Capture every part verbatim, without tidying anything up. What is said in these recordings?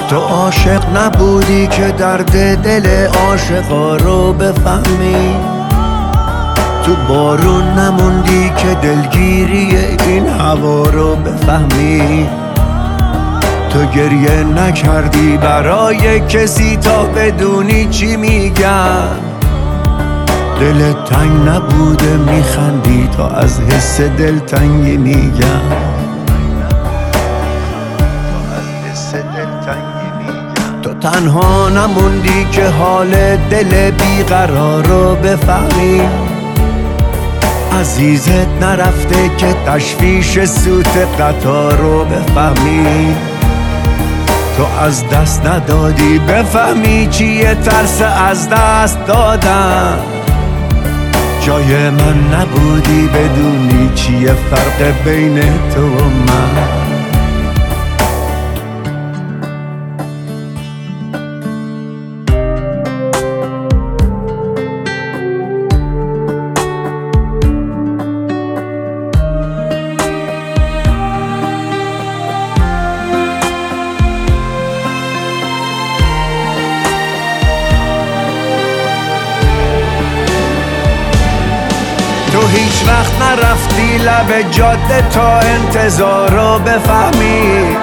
تو عاشق نبودی که درد دل عاشقا رو بفهمی، تو بارون نموندی که دلگیری این هوا رو بفهمی، تو گریه نکردی برای کسی تا بدونی چی میگم، دلت تنگ نبوده میخندی تا از حس دلتنگی میگم، تو تنها نموندی که حال دل بیقرار رو بفهمی، عزیزت نرفته که تشویش سوت قطار رو بفهمی، تو از دست ندادی بفهمی چیه ترس از دست دادن، جای من نبودی بدونی چیه فرق بین تو و من. تو هیچ وقت نرفتی لب جاده تا انتظار رو بفهمی،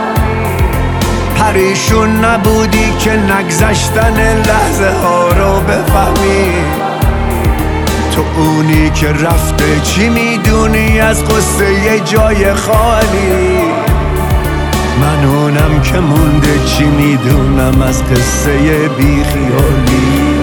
پریشون نبودی که نگذشتن لحظه ها رو بفهمی، تو اونی که رفته چی میدونی از قصه یه جای خالی، من اونم که مونده چی میدونم از قصه بی خیالی.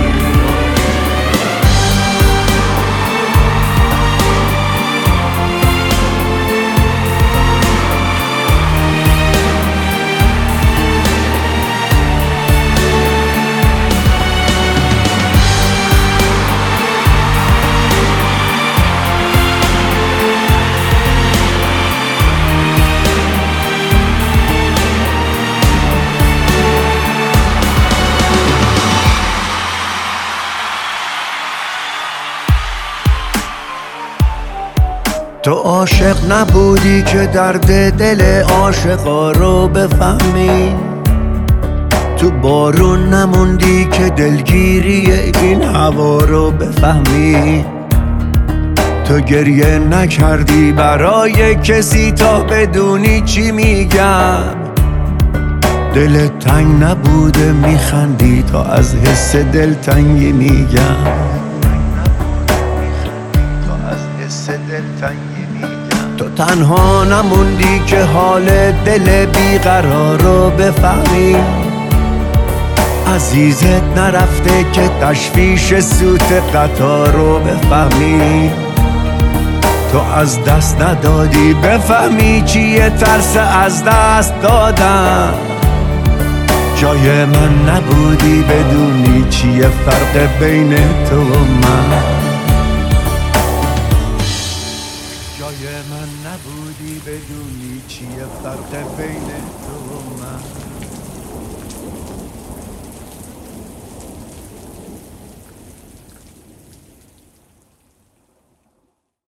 تو عاشق نبودی که درد دل عاشقا رو بفهمی، تو بارون نموندی که دلگیری این هوا رو بفهمی، تو گریه نکردی برای کسی تا بدونی چی میگم، دلت تنگ نبوده میخندی تا از حس دلتنگی میگم، تو تنها نموندی که حال دل بیقرار رو بفهمی، عزیزت نرفته که تشویش سوت قطار رو بفهمی، تو از دست ندادی بفهمی چیه ترس از دست دادن، جای من نبودی بدونی چیه فرق بین تو و من، جای من نبودی بدونی چیه فرق بین تو و من.